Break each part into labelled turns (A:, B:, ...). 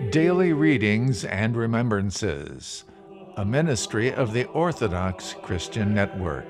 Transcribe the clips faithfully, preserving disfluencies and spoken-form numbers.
A: Daily Readings and Remembrances, a ministry of the Orthodox Christian Network.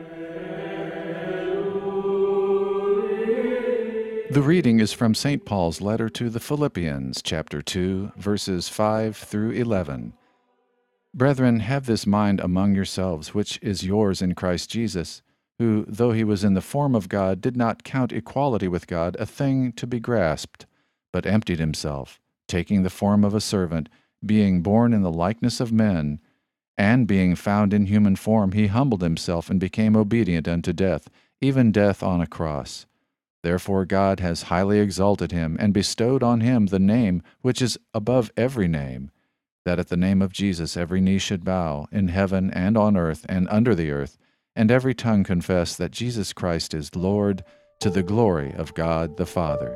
B: The reading is from Saint Paul's letter to the Philippians, chapter two, verses five through eleven. Brethren, have this mind among yourselves, which is yours in Christ Jesus, who, though he was in the form of God, did not count equality with God a thing to be grasped, but emptied himself, taking the form of a servant, being born in the likeness of men, and being found in human form, he humbled himself and became obedient unto death, even death on a cross. Therefore God has highly exalted him, and bestowed on him the name which is above every name, that at the name of Jesus every knee should bow, in heaven and on earth and under the earth, and every tongue confess that Jesus Christ is Lord, to the glory of God the Father.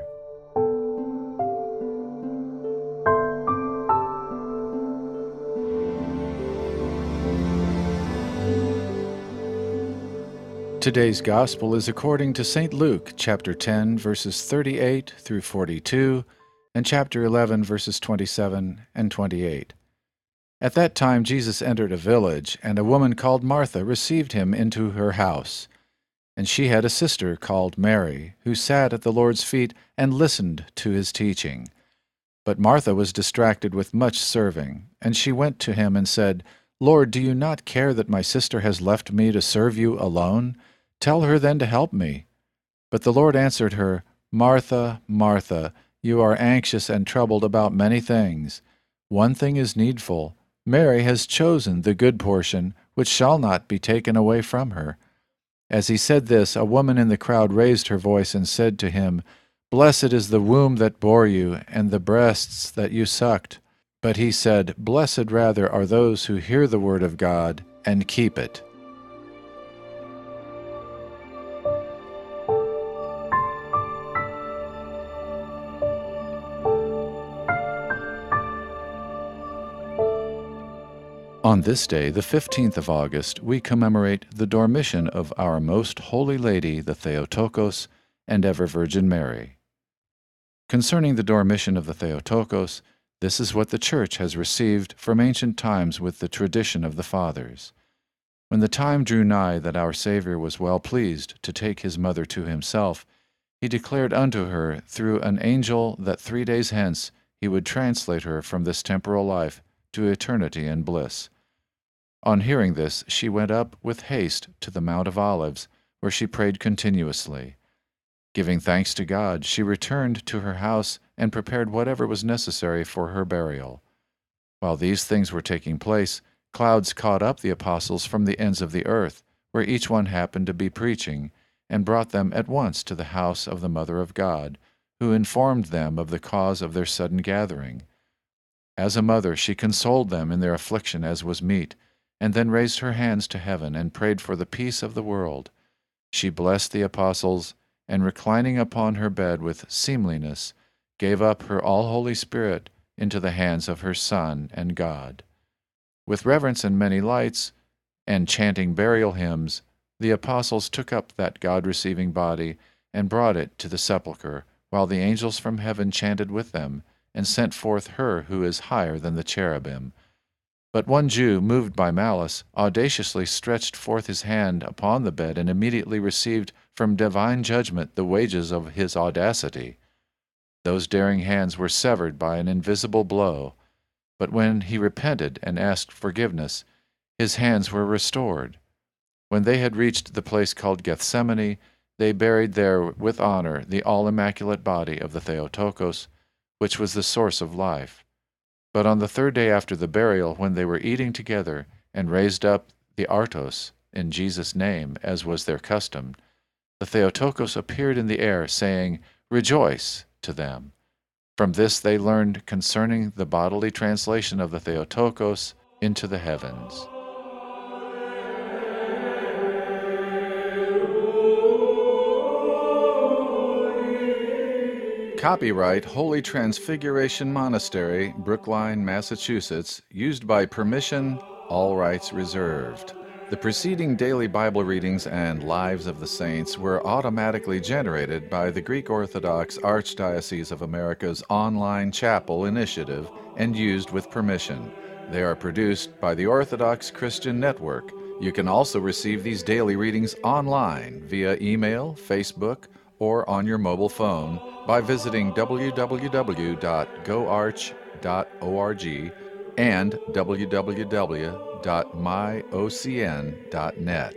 B: Today's Gospel is according to Saint Luke, chapter ten, verses thirty-eight through forty-two, and chapter eleven, verses twenty-seven and twenty-eight. At that time Jesus entered a village, and a woman called Martha received him into her house. And she had a sister called Mary, who sat at the Lord's feet and listened to his teaching. But Martha was distracted with much serving, and she went to him and said, Lord, do you not care that my sister has left me to serve you alone? Tell her then to help me. But the Lord answered her, Martha, Martha, you are anxious and troubled about many things. One thing is needful. Mary has chosen the good portion, which shall not be taken away from her. As he said this, a woman in the crowd raised her voice and said to him, Blessed is the womb that bore you, and the breasts that you sucked. But he said, Blessed rather are those who hear the word of God and keep it. On this day, the fifteenth of August, we commemorate the Dormition of our Most Holy Lady, the Theotokos, and Ever Virgin Mary. Concerning the Dormition of the Theotokos, this is what the Church has received from ancient times with the tradition of the Fathers. When the time drew nigh that our Saviour was well pleased to take his mother to himself, he declared unto her through an angel that three days hence he would translate her from this temporal life to eternity and bliss. On hearing this, she went up with haste to the Mount of Olives, where she prayed continuously. Giving thanks to God, she returned to her house and prepared whatever was necessary for her burial. While these things were taking place, clouds caught up the apostles from the ends of the earth, where each one happened to be preaching, and brought them at once to the house of the Mother of God, who informed them of the cause of their sudden gathering. As a mother, she consoled them in their affliction as was meet, and then raised her hands to heaven and prayed for the peace of the world. She blessed the apostles, and reclining upon her bed with seemliness, gave up her all-Holy Spirit into the hands of her Son and God. With reverence and many lights, and chanting burial hymns, the apostles took up that God-receiving body and brought it to the sepulchre, while the angels from heaven chanted with them, and sent forth her who is higher than the cherubim. But one Jew, moved by malice, audaciously stretched forth his hand upon the bed and immediately received from divine judgment the wages of his audacity. Those daring hands were severed by an invisible blow, but when he repented and asked forgiveness, his hands were restored. When they had reached the place called Gethsemane, they buried there with honor the all-immaculate body of the Theotokos, which was the source of life. But on the third day after the burial, when they were eating together, and raised up the artos in Jesus' name, as was their custom, the Theotokos appeared in the air, saying, Rejoice, to them. From this they learned concerning the bodily translation of the Theotokos into the heavens. Copyright Holy Transfiguration Monastery, Brookline, Massachusetts, used by permission, all rights reserved. The preceding daily Bible readings and Lives of the Saints were automatically generated by the Greek Orthodox Archdiocese of America's online chapel initiative and used with permission. They are produced by the Orthodox Christian Network. You can also receive these daily readings online via email, Facebook, or on your mobile phone by visiting w w w dot go arch dot org and w w w dot my o c n dot net.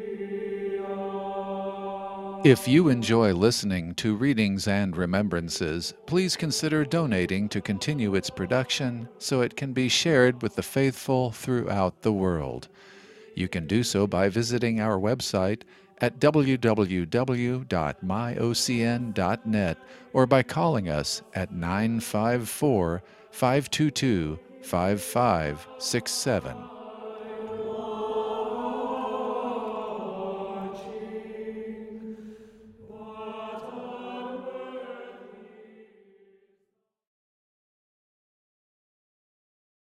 B: If you enjoy listening to Readings and Remembrances, please consider donating to continue its production so it can be shared with the faithful throughout the world. You can do so by visiting our website at w w w dot my o c n dot net or by calling us at nine five four, five two two, five five six seven.